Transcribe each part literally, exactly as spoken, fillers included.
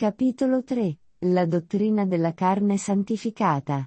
Capitolo tre. La dottrina della carne santificata.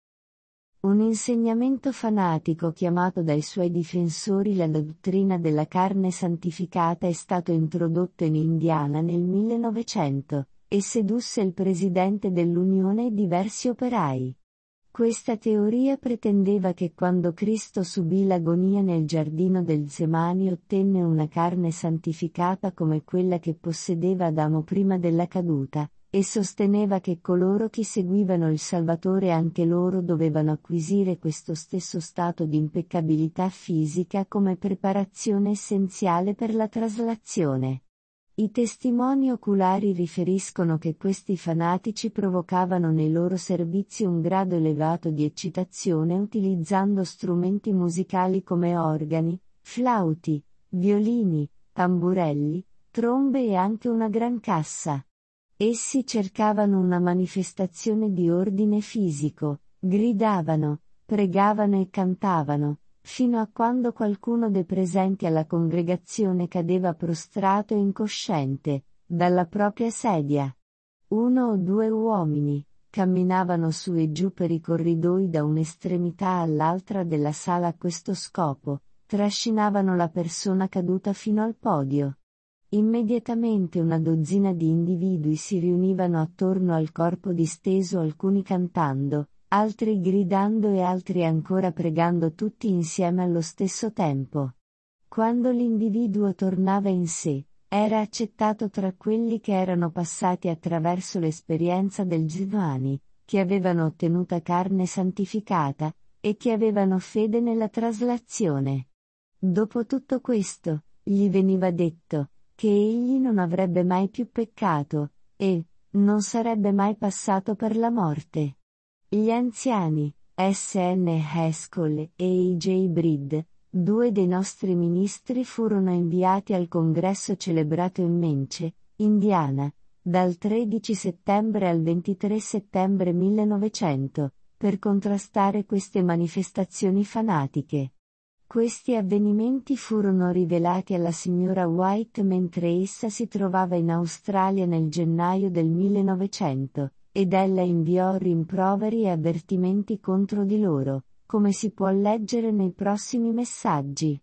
Un insegnamento fanatico chiamato dai suoi difensori la dottrina della carne santificata è stato introdotto in Indiana nel millenovecento, e sedusse il presidente dell'Unione e diversi operai. Questa teoria pretendeva che quando Cristo subì l'agonia nel giardino del Getsemani ottenne una carne santificata come quella che possedeva Adamo prima della caduta, e sosteneva che coloro che seguivano il Salvatore anche loro dovevano acquisire questo stesso stato di impeccabilità fisica come preparazione essenziale per la traslazione. I testimoni oculari riferiscono che questi fanatici provocavano nei loro servizi un grado elevato di eccitazione utilizzando strumenti musicali come organi, flauti, violini, tamburelli, trombe e anche una gran cassa. Essi cercavano una manifestazione di ordine fisico, gridavano, pregavano e cantavano, fino a quando qualcuno dei presenti alla congregazione cadeva prostrato e incosciente, dalla propria sedia. Uno o due uomini camminavano su e giù per i corridoi da un'estremità all'altra della sala a questo scopo, trascinavano la persona caduta fino al podio. Immediatamente una dozzina di individui si riunivano attorno al corpo disteso, alcuni cantando, altri gridando e altri ancora pregando, tutti insieme allo stesso tempo. Quando l'individuo tornava in sé, era accettato tra quelli che erano passati attraverso l'esperienza del Getsemani, che avevano ottenuta carne santificata, e che avevano fede nella traslazione. Dopo tutto questo, gli veniva detto che egli non avrebbe mai più peccato, e non sarebbe mai passato per la morte. Gli anziani, S N Haskell e E J Breed, due dei nostri ministri, furono inviati al congresso celebrato in Menche, Indiana, dal tredici settembre al ventitré settembre millenovecento, per contrastare queste manifestazioni fanatiche. Questi avvenimenti furono rivelati alla signora White mentre essa si trovava in Australia nel gennaio del millenovecento, ed ella inviò rimproveri e avvertimenti contro di loro, come si può leggere nei prossimi messaggi.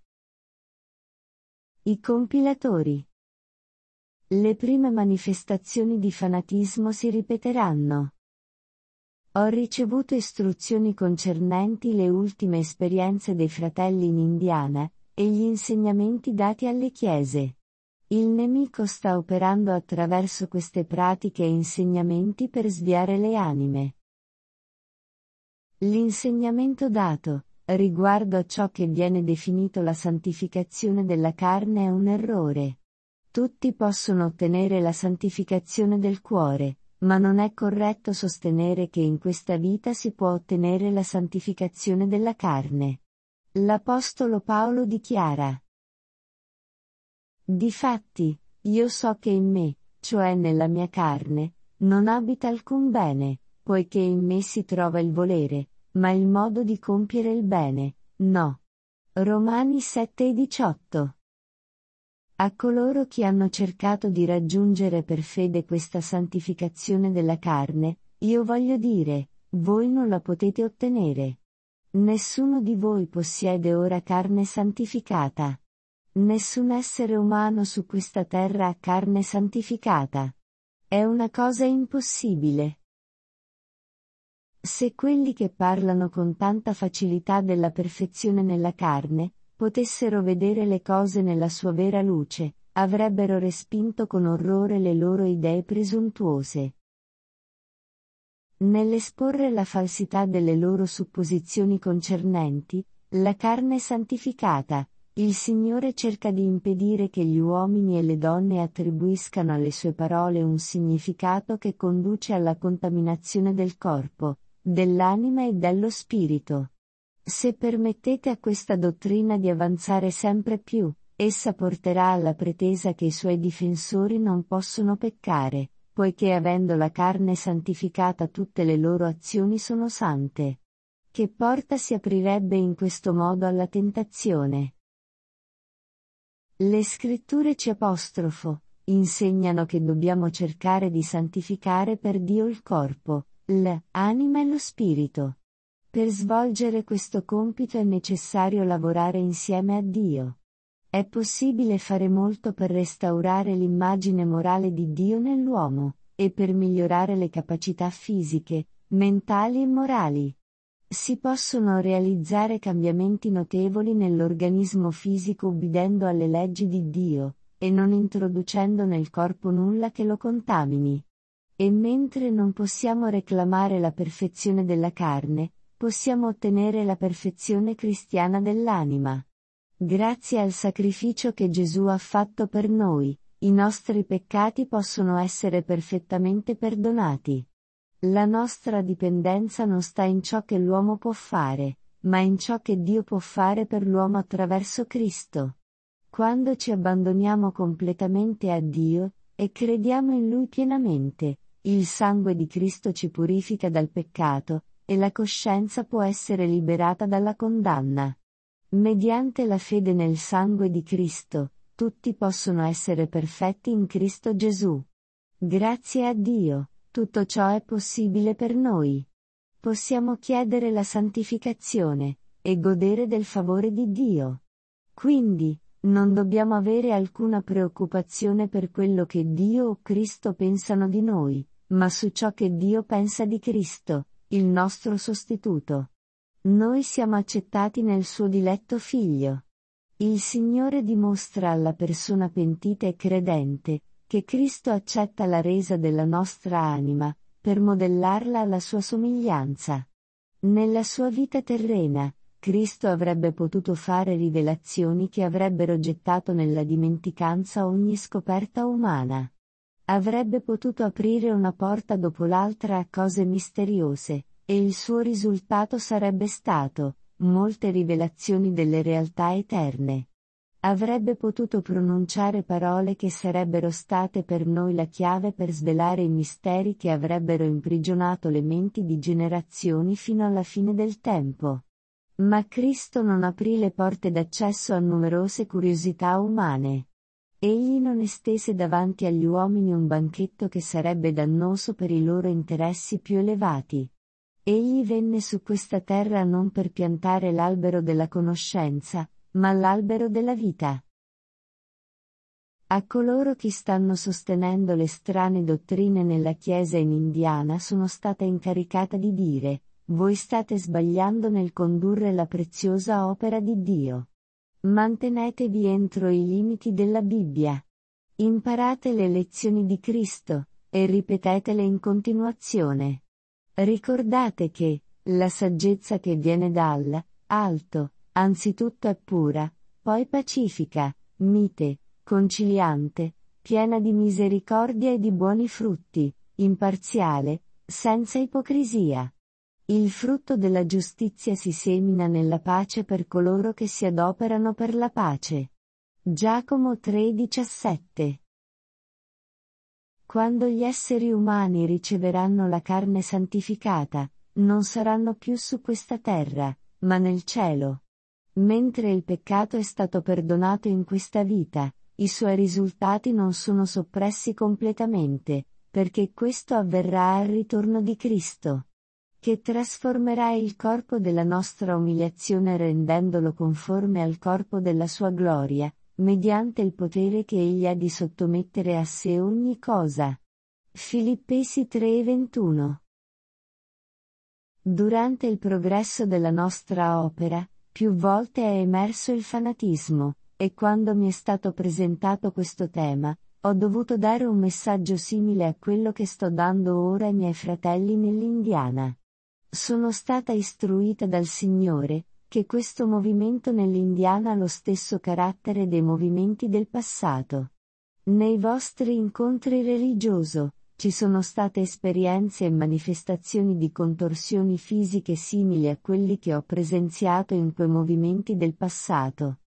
I compilatori. Le prime manifestazioni di fanatismo si ripeteranno. Ho ricevuto istruzioni concernenti le ultime esperienze dei fratelli in Indiana, e gli insegnamenti dati alle chiese. Il nemico sta operando attraverso queste pratiche e insegnamenti per sviare le anime. L'insegnamento dato, riguardo a ciò che viene definito la santificazione della carne, è un errore. Tutti possono ottenere la santificazione del cuore, ma non è corretto sostenere che in questa vita si può ottenere la santificazione della carne. L'Apostolo Paolo dichiara: Difatti, io so che in me, cioè nella mia carne, non abita alcun bene, poiché in me si trova il volere, ma il modo di compiere il bene, no. Romani sette e diciotto. A coloro che hanno cercato di raggiungere per fede questa santificazione della carne, io voglio dire, voi non la potete ottenere. Nessuno di voi possiede ora carne santificata. Nessun essere umano su questa terra ha carne santificata. È una cosa impossibile. Se quelli che parlano con tanta facilità della perfezione nella carne, potessero vedere le cose nella sua vera luce, avrebbero respinto con orrore le loro idee presuntuose. Nell'esporre la falsità delle loro supposizioni concernenti la carne santificata, il Signore cerca di impedire che gli uomini e le donne attribuiscano alle sue parole un significato che conduce alla contaminazione del corpo, dell'anima e dello spirito. Se permettete a questa dottrina di avanzare sempre più, essa porterà alla pretesa che i suoi difensori non possono peccare, poiché avendo la carne santificata tutte le loro azioni sono sante. Che porta si aprirebbe in questo modo alla tentazione? Le scritture ci apostrofo, insegnano che dobbiamo cercare di santificare per Dio il corpo, l'anima e lo spirito. Per svolgere questo compito è necessario lavorare insieme a Dio. È possibile fare molto per restaurare l'immagine morale di Dio nell'uomo, e per migliorare le capacità fisiche, mentali e morali. Si possono realizzare cambiamenti notevoli nell'organismo fisico ubbidendo alle leggi di Dio, e non introducendo nel corpo nulla che lo contamini. E mentre non possiamo reclamare la perfezione della carne, possiamo ottenere la perfezione cristiana dell'anima. Grazie al sacrificio che Gesù ha fatto per noi, i nostri peccati possono essere perfettamente perdonati. La nostra dipendenza non sta in ciò che l'uomo può fare, ma in ciò che Dio può fare per l'uomo attraverso Cristo. Quando ci abbandoniamo completamente a Dio, e crediamo in Lui pienamente, il sangue di Cristo ci purifica dal peccato, e la coscienza può essere liberata dalla condanna. Mediante la fede nel sangue di Cristo, tutti possono essere perfetti in Cristo Gesù. Grazie a Dio, tutto ciò è possibile per noi. Possiamo chiedere la santificazione, e godere del favore di Dio. Quindi, non dobbiamo avere alcuna preoccupazione per quello che Dio o Cristo pensano di noi, ma su ciò che Dio pensa di Cristo, il nostro sostituto. Noi siamo accettati nel suo diletto Figlio. Il Signore dimostra alla persona pentita e credente, che Cristo accetta la resa della nostra anima, per modellarla alla sua somiglianza. Nella sua vita terrena, Cristo avrebbe potuto fare rivelazioni che avrebbero gettato nella dimenticanza ogni scoperta umana. Avrebbe potuto aprire una porta dopo l'altra a cose misteriose, e il suo risultato sarebbe stato, molte rivelazioni delle realtà eterne. Avrebbe potuto pronunciare parole che sarebbero state per noi la chiave per svelare i misteri che avrebbero imprigionato le menti di generazioni fino alla fine del tempo. Ma Cristo non aprì le porte d'accesso a numerose curiosità umane. Egli non estese davanti agli uomini un banchetto che sarebbe dannoso per i loro interessi più elevati. Egli venne su questa terra non per piantare l'albero della conoscenza, ma l'albero della vita. A coloro che stanno sostenendo le strane dottrine nella Chiesa in Indiana sono stata incaricata di dire: voi state sbagliando nel condurre la preziosa opera di Dio. Mantenetevi entro i limiti della Bibbia. Imparate le lezioni di Cristo, e ripetetele in continuazione. Ricordate che, la saggezza che viene dall'alto, anzitutto è pura, poi pacifica, mite, conciliante, piena di misericordia e di buoni frutti, imparziale, senza ipocrisia. Il frutto della giustizia si semina nella pace per coloro che si adoperano per la pace. Giacomo tre diciassette. Quando gli esseri umani riceveranno la carne santificata, non saranno più su questa terra, ma nel cielo. Mentre il peccato è stato perdonato in questa vita, i suoi risultati non sono soppressi completamente, perché questo avverrà al ritorno di Cristo, che trasformerà il corpo della nostra umiliazione rendendolo conforme al corpo della sua gloria, mediante il potere che egli ha di sottomettere a sé ogni cosa. Filippesi tre ventuno. Durante il progresso della nostra opera, più volte è emerso il fanatismo, e quando mi è stato presentato questo tema, ho dovuto dare un messaggio simile a quello che sto dando ora ai miei fratelli nell'Indiana. Sono stata istruita dal Signore, che questo movimento nell'Indiana ha lo stesso carattere dei movimenti del passato. Nei vostri incontri religioso, ci sono state esperienze e manifestazioni di contorsioni fisiche simili a quelli che ho presenziato in quei movimenti del passato.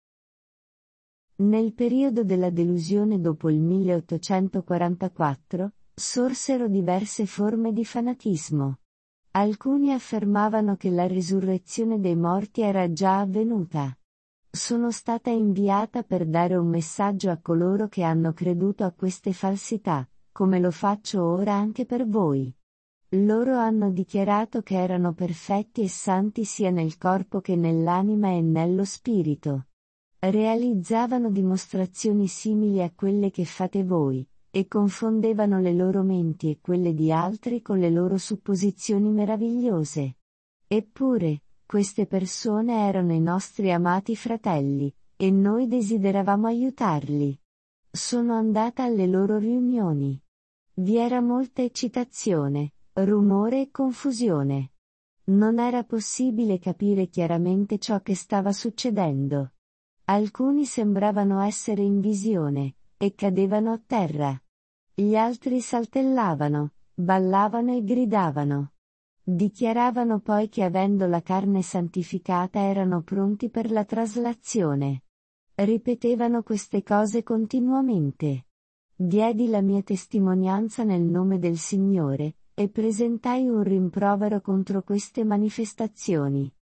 Nel periodo della delusione dopo il milleottocentoquarantaquattro, sorsero diverse forme di fanatismo. Alcuni affermavano che la risurrezione dei morti era già avvenuta. Sono stata inviata per dare un messaggio a coloro che hanno creduto a queste falsità, come lo faccio ora anche per voi. Loro hanno dichiarato che erano perfetti e santi sia nel corpo che nell'anima e nello spirito. Realizzavano dimostrazioni simili a quelle che fate voi, e confondevano le loro menti e quelle di altri con le loro supposizioni meravigliose. Eppure, queste persone erano i nostri amati fratelli, e noi desideravamo aiutarli. Sono andata alle loro riunioni. Vi era molta eccitazione, rumore e confusione. Non era possibile capire chiaramente ciò che stava succedendo. Alcuni sembravano essere in visione, e cadevano a terra. Gli altri saltellavano, ballavano e gridavano. Dichiaravano poi che avendo la carne santificata erano pronti per la traslazione. Ripetevano queste cose continuamente. Diedi la mia testimonianza nel nome del Signore, e presentai un rimprovero contro queste manifestazioni.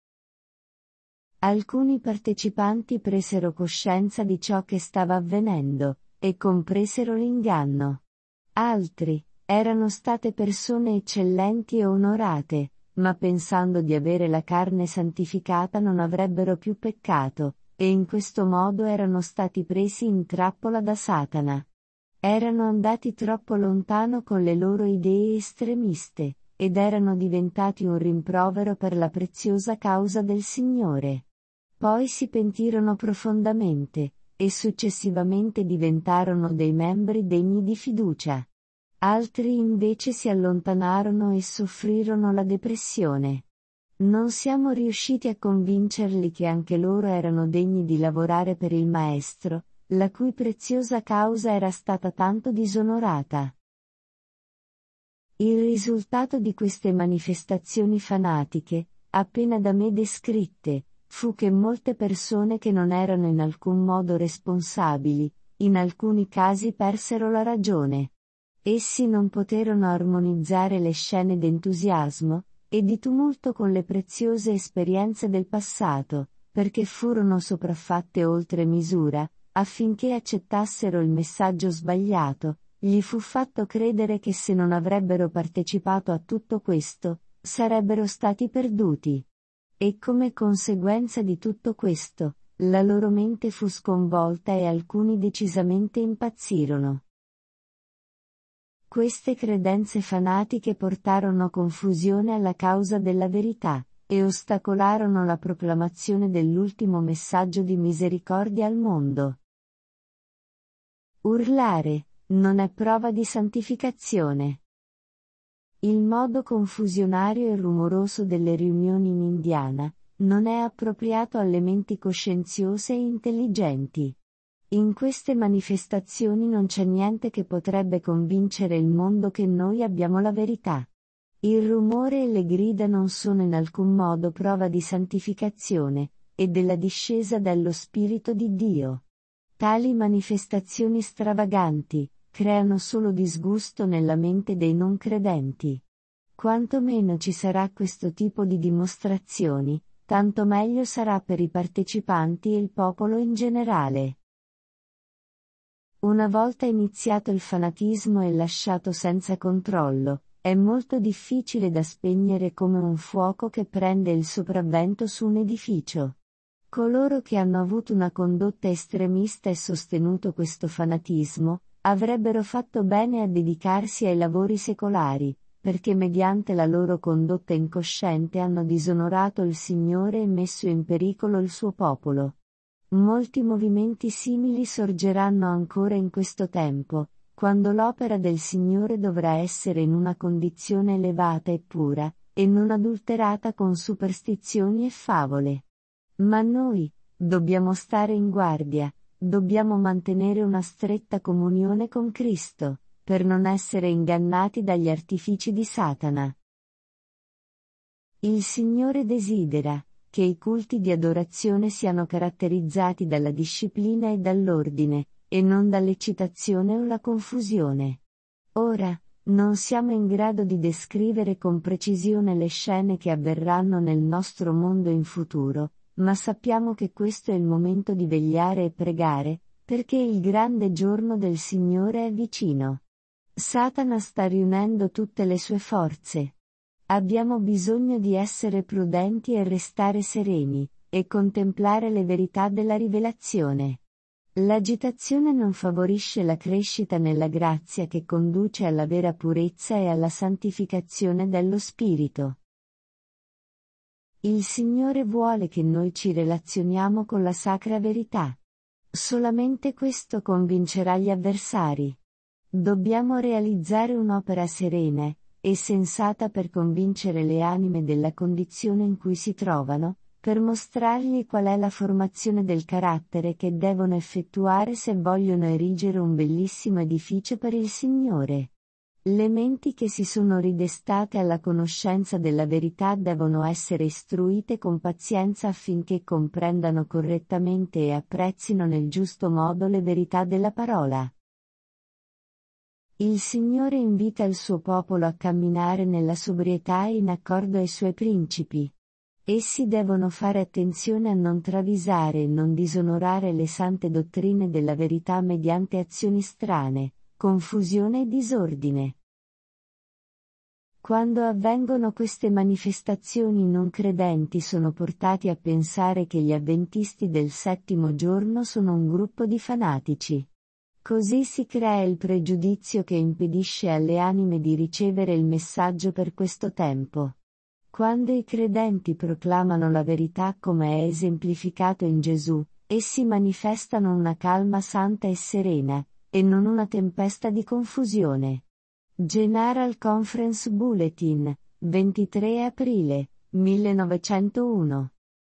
Alcuni partecipanti presero coscienza di ciò che stava avvenendo, e compresero l'inganno. Altri, erano state persone eccellenti e onorate, ma pensando di avere la carne santificata non avrebbero più peccato, e in questo modo erano stati presi in trappola da Satana. Erano andati troppo lontano con le loro idee estremiste, ed erano diventati un rimprovero per la preziosa causa del Signore. Poi si pentirono profondamente, e successivamente diventarono dei membri degni di fiducia. Altri invece si allontanarono e soffrirono la depressione. Non siamo riusciti a convincerli che anche loro erano degni di lavorare per il Maestro, la cui preziosa causa era stata tanto disonorata. Il risultato di queste manifestazioni fanatiche, appena da me descritte, fu che molte persone che non erano in alcun modo responsabili, in alcuni casi persero la ragione. Essi non poterono armonizzare le scene d'entusiasmo e di tumulto con le preziose esperienze del passato, perché furono sopraffatte oltre misura, affinché accettassero il messaggio sbagliato. Gli fu fatto credere che se non avrebbero partecipato a tutto questo, sarebbero stati perduti. E come conseguenza di tutto questo, la loro mente fu sconvolta e alcuni decisamente impazzirono. Queste credenze fanatiche portarono confusione alla causa della verità, e ostacolarono la proclamazione dell'ultimo messaggio di misericordia al mondo. Urlare non è prova di santificazione. Il modo confusionario e rumoroso delle riunioni in Indiana non è appropriato alle menti coscienziose e intelligenti. In queste manifestazioni non c'è niente che potrebbe convincere il mondo che noi abbiamo la verità. Il rumore e le grida non sono in alcun modo prova di santificazione, e della discesa dello Spirito di Dio. Tali manifestazioni stravaganti creano solo disgusto nella mente dei non credenti. Quanto meno ci sarà questo tipo di dimostrazioni, tanto meglio sarà per i partecipanti e il popolo in generale. Una volta iniziato il fanatismo e lasciato senza controllo, è molto difficile da spegnere come un fuoco che prende il sopravvento su un edificio. Coloro che hanno avuto una condotta estremista e sostenuto questo fanatismo, avrebbero fatto bene a dedicarsi ai lavori secolari, perché mediante la loro condotta incosciente hanno disonorato il Signore e messo in pericolo il suo popolo. Molti movimenti simili sorgeranno ancora in questo tempo, quando l'opera del Signore dovrà essere in una condizione elevata e pura, e non adulterata con superstizioni e favole. Ma noi, dobbiamo stare in guardia, dobbiamo mantenere una stretta comunione con Cristo, per non essere ingannati dagli artifici di Satana. Il Signore desidera che i culti di adorazione siano caratterizzati dalla disciplina e dall'ordine, e non dall'eccitazione o la confusione. Ora, non siamo in grado di descrivere con precisione le scene che avverranno nel nostro mondo in futuro, ma sappiamo che questo è il momento di vegliare e pregare, perché il grande giorno del Signore è vicino. Satana sta riunendo tutte le sue forze. Abbiamo bisogno di essere prudenti e restare sereni, e contemplare le verità della rivelazione. L'agitazione non favorisce la crescita nella grazia che conduce alla vera purezza e alla santificazione dello spirito. Il Signore vuole che noi ci relazioniamo con la sacra verità. Solamente questo convincerà gli avversari. Dobbiamo realizzare un'opera serena e sensata per convincere le anime della condizione in cui si trovano, per mostrargli qual è la formazione del carattere che devono effettuare se vogliono erigere un bellissimo edificio per il Signore. Le menti che si sono ridestate alla conoscenza della verità devono essere istruite con pazienza affinché comprendano correttamente e apprezzino nel giusto modo le verità della parola. Il Signore invita il suo popolo a camminare nella sobrietà e in accordo ai suoi principi. Essi devono fare attenzione a non travisare e non disonorare le sante dottrine della verità mediante azioni strane, confusione e disordine. Quando avvengono queste manifestazioni, i non credenti sono portati a pensare che gli avventisti del settimo giorno sono un gruppo di fanatici. Così si crea il pregiudizio che impedisce alle anime di ricevere il messaggio per questo tempo. Quando i credenti proclamano la verità come è esemplificato in Gesù, essi manifestano una calma santa e serena, e non una tempesta di confusione. General Conference Bulletin, ventitré aprile millenovecentouno.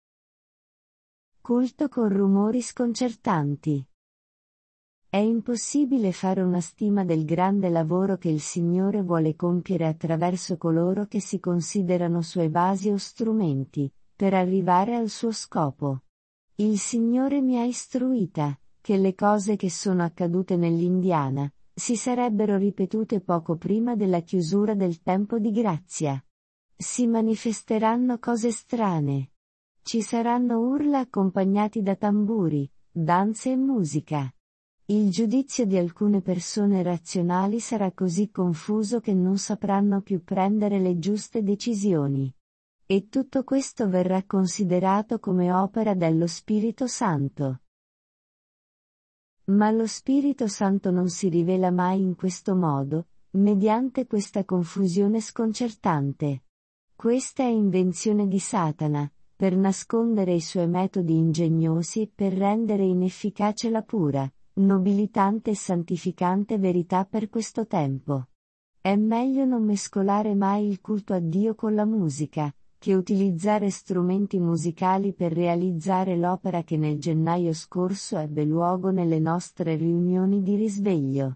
Culto con rumori sconcertanti. È impossibile fare una stima del grande lavoro che il Signore vuole compiere attraverso coloro che si considerano suoi vasi o strumenti, per arrivare al suo scopo. Il Signore mi ha istruita, che le cose che sono accadute nell'Indiana, si sarebbero ripetute poco prima della chiusura del tempo di grazia. Si manifesteranno cose strane. Ci saranno urla accompagnati da tamburi, danze e musica. Il giudizio di alcune persone razionali sarà così confuso che non sapranno più prendere le giuste decisioni. E tutto questo verrà considerato come opera dello Spirito Santo. Ma lo Spirito Santo non si rivela mai in questo modo, mediante questa confusione sconcertante. Questa è invenzione di Satana, per nascondere i suoi metodi ingegnosi e per rendere inefficace la pura, nobilitante e santificante verità per questo tempo. È meglio non mescolare mai il culto a Dio con la musica, che utilizzare strumenti musicali per realizzare l'opera che nel gennaio scorso ebbe luogo nelle nostre riunioni di risveglio.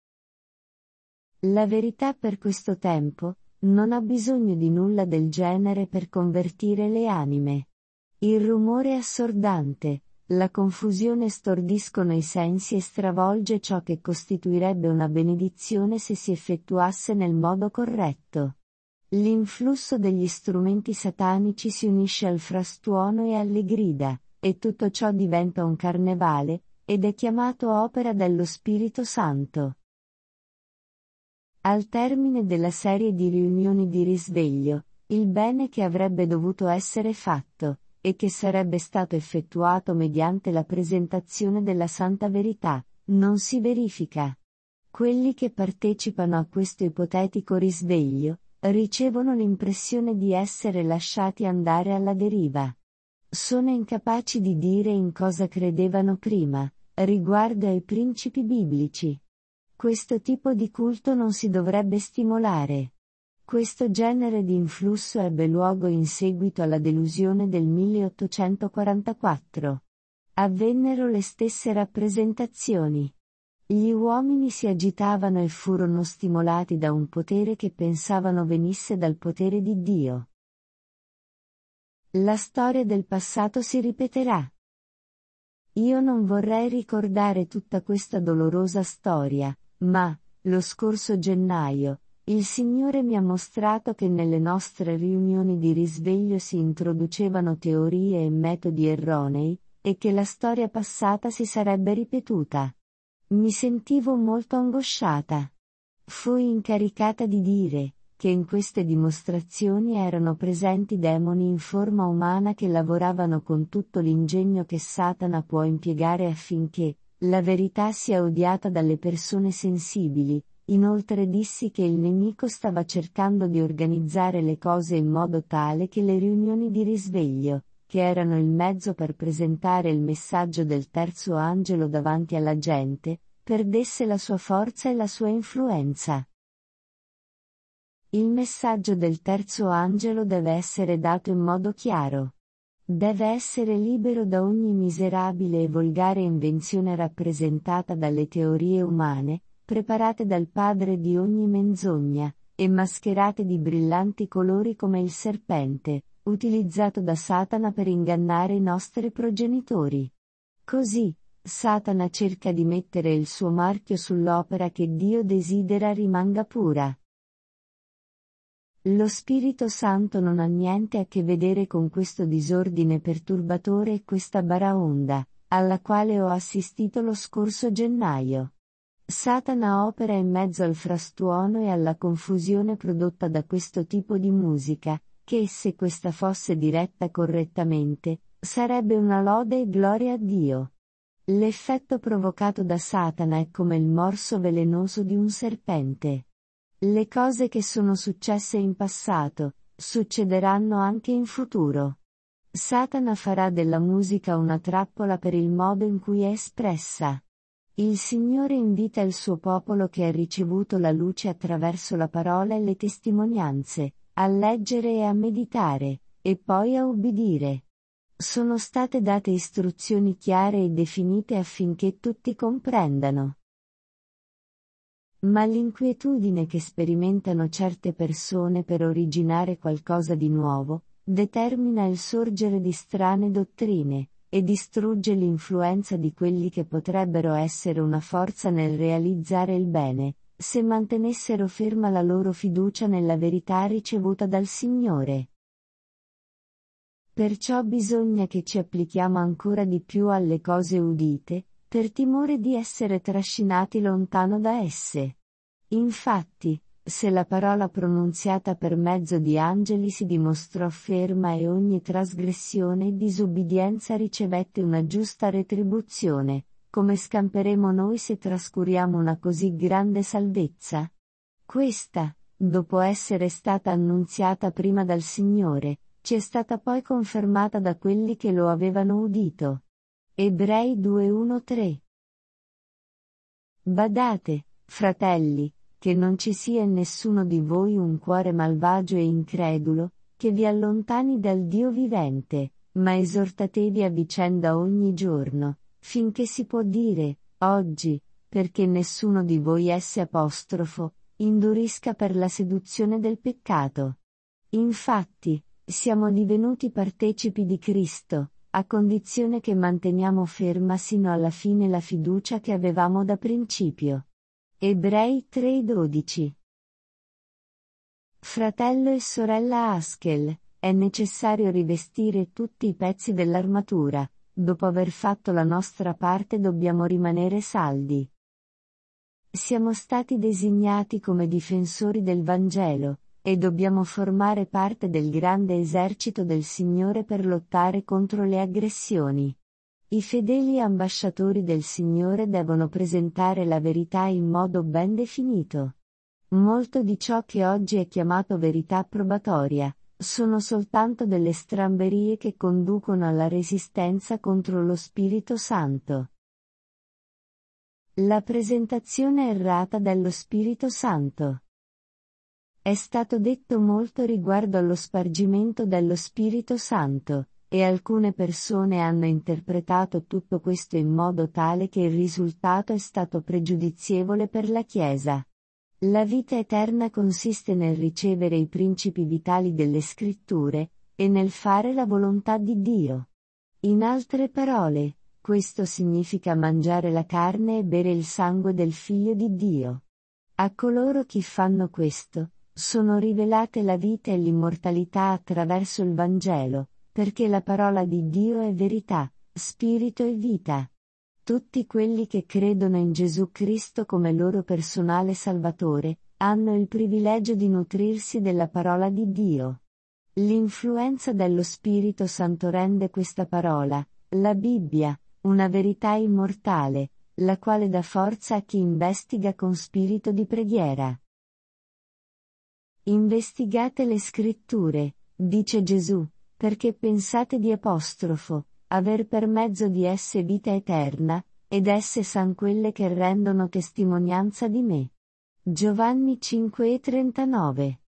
La verità per questo tempo non ha bisogno di nulla del genere per convertire le anime. Il rumore assordante, la confusione stordiscono i sensi e stravolge ciò che costituirebbe una benedizione se si effettuasse nel modo corretto. L'influsso degli strumenti satanici si unisce al frastuono e alle grida, e tutto ciò diventa un carnevale, ed è chiamato opera dello Spirito Santo. Al termine della serie di riunioni di risveglio, il bene che avrebbe dovuto essere fatto, e che sarebbe stato effettuato mediante la presentazione della santa verità, non si verifica. Quelli che partecipano a questo ipotetico risveglio, ricevono l'impressione di essere lasciati andare alla deriva. Sono incapaci di dire in cosa credevano prima, riguardo ai principi biblici. Questo tipo di culto non si dovrebbe stimolare. Questo genere di influsso ebbe luogo in seguito alla delusione del milleottocentoquarantaquattro. Avvennero le stesse rappresentazioni. Gli uomini si agitavano e furono stimolati da un potere che pensavano venisse dal potere di Dio. La storia del passato si ripeterà. Io non vorrei ricordare tutta questa dolorosa storia, ma, lo scorso gennaio, Il Signore mi ha mostrato che nelle nostre riunioni di risveglio si introducevano teorie e metodi erronei, e che la storia passata si sarebbe ripetuta. Mi sentivo molto angosciata. Fui incaricata di dire che in queste dimostrazioni erano presenti demoni in forma umana che lavoravano con tutto l'ingegno che Satana può impiegare affinché la verità sia odiata dalle persone sensibili. Inoltre dissi che il nemico stava cercando di organizzare le cose in modo tale che le riunioni di risveglio, che erano il mezzo per presentare il messaggio del terzo angelo davanti alla gente, perdesse la sua forza e la sua influenza. Il messaggio del terzo angelo deve essere dato in modo chiaro. Deve essere libero da ogni miserabile e volgare invenzione rappresentata dalle teorie umane, preparate dal padre di ogni menzogna, e mascherate di brillanti colori come il serpente, utilizzato da Satana per ingannare i nostri progenitori. Così, Satana cerca di mettere il suo marchio sull'opera che Dio desidera rimanga pura. Lo Spirito Santo non ha niente a che vedere con questo disordine perturbatore e questa baraonda, alla quale ho assistito lo scorso gennaio. Satana opera in mezzo al frastuono e alla confusione prodotta da questo tipo di musica, che se questa fosse diretta correttamente, sarebbe una lode e gloria a Dio. L'effetto provocato da Satana è come il morso velenoso di un serpente. Le cose che sono successe in passato, succederanno anche in futuro. Satana farà della musica una trappola per il modo in cui è espressa. Il Signore invita il suo popolo che ha ricevuto la luce attraverso la parola e le testimonianze, a leggere e a meditare, e poi a ubbidire. Sono state date istruzioni chiare e definite affinché tutti comprendano. Ma l'inquietudine che sperimentano certe persone per originare qualcosa di nuovo, determina il sorgere di strane dottrine, e distrugge l'influenza di quelli che potrebbero essere una forza nel realizzare il bene, se mantenessero ferma la loro fiducia nella verità ricevuta dal Signore. Perciò bisogna che ci applichiamo ancora di più alle cose udite, per timore di essere trascinati lontano da esse. Infatti, se la parola pronunziata per mezzo di angeli si dimostrò ferma e ogni trasgressione e disubbidienza ricevette una giusta retribuzione, come scamperemo noi se trascuriamo una così grande salvezza? Questa, dopo essere stata annunziata prima dal Signore, ci è stata poi confermata da quelli che lo avevano udito. Ebrei due uno tre. Badate, fratelli, che non ci sia in nessuno di voi un cuore malvagio e incredulo, che vi allontani dal Dio vivente, ma esortatevi a vicenda ogni giorno, finché si può dire, oggi, perché nessuno di voi esse apostrofo, indurisca per la seduzione del peccato. Infatti, siamo divenuti partecipi di Cristo, a condizione che manteniamo ferma sino alla fine la fiducia che avevamo da principio. Ebrei tre dodici. Fratello e sorella Askel, è necessario rivestire tutti i pezzi dell'armatura, dopo aver fatto la nostra parte dobbiamo rimanere saldi. Siamo stati designati come difensori del Vangelo, e dobbiamo formare parte del grande esercito del Signore per lottare contro le aggressioni. I fedeli ambasciatori del Signore devono presentare la verità in modo ben definito. Molto di ciò che oggi è chiamato verità probatoria, sono soltanto delle stramberie che conducono alla resistenza contro lo Spirito Santo. La presentazione errata dello Spirito Santo. È stato detto molto riguardo allo spargimento dello Spirito Santo, e alcune persone hanno interpretato tutto questo in modo tale che il risultato è stato pregiudizievole per la Chiesa. La vita eterna consiste nel ricevere i principi vitali delle Scritture, e nel fare la volontà di Dio. In altre parole, questo significa mangiare la carne e bere il sangue del Figlio di Dio. A coloro che fanno questo, sono rivelate la vita e l'immortalità attraverso il Vangelo, perché la parola di Dio è verità, spirito e vita. Tutti quelli che credono in Gesù Cristo come loro personale Salvatore, hanno il privilegio di nutrirsi della parola di Dio. L'influenza dello Spirito Santo rende questa parola, la Bibbia, una verità immortale, la quale dà forza a chi investiga con spirito di preghiera. Investigate le scritture, dice Gesù, perché pensate di apostrofo, aver per mezzo di esse vita eterna, ed esse san quelle che rendono testimonianza di me. Giovanni cinque e trentanove.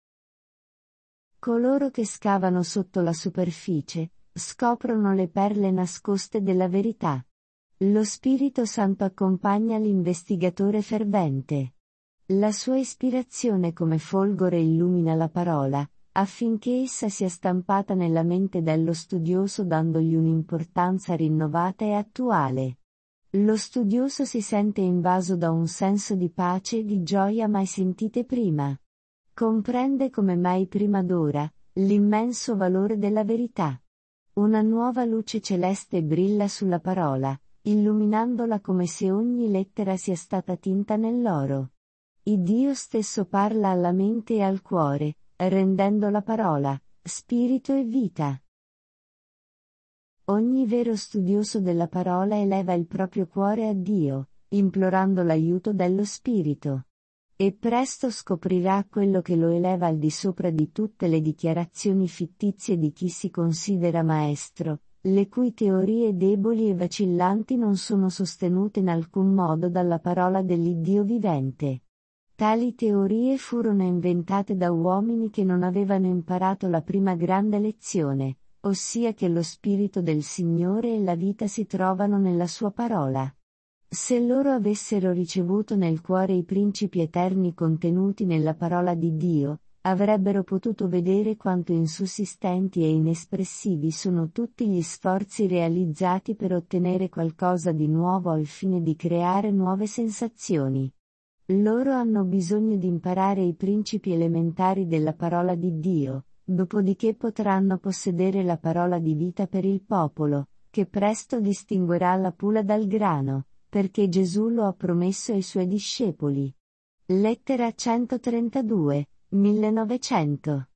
Coloro che scavano sotto la superficie, scoprono le perle nascoste della verità. Lo Spirito Santo accompagna l'investigatore fervente. La sua ispirazione come folgore illumina la parola, affinché essa sia stampata nella mente dello studioso dandogli un'importanza rinnovata e attuale. Lo studioso si sente invaso da un senso di pace e di gioia mai sentite prima. Comprende come mai prima d'ora, l'immenso valore della verità. Una nuova luce celeste brilla sulla parola, illuminandola come se ogni lettera sia stata tinta nell'oro. Il Dio stesso parla alla mente e al cuore, rendendo la parola, spirito e vita. Ogni vero studioso della parola eleva il proprio cuore a Dio, implorando l'aiuto dello Spirito. E presto scoprirà quello che lo eleva al di sopra di tutte le dichiarazioni fittizie di chi si considera maestro, le cui teorie deboli e vacillanti non sono sostenute in alcun modo dalla parola dell'Iddio vivente. Tali teorie furono inventate da uomini che non avevano imparato la prima grande lezione, ossia che lo Spirito del Signore e la vita si trovano nella sua parola. Se loro avessero ricevuto nel cuore i principi eterni contenuti nella parola di Dio, avrebbero potuto vedere quanto insussistenti e inespressivi sono tutti gli sforzi realizzati per ottenere qualcosa di nuovo al fine di creare nuove sensazioni. Loro hanno bisogno di imparare i principi elementari della parola di Dio, dopodiché potranno possedere la parola di vita per il popolo, che presto distinguerà la pula dal grano, perché Gesù lo ha promesso ai suoi discepoli. Lettera centotrentadue, millenovecento.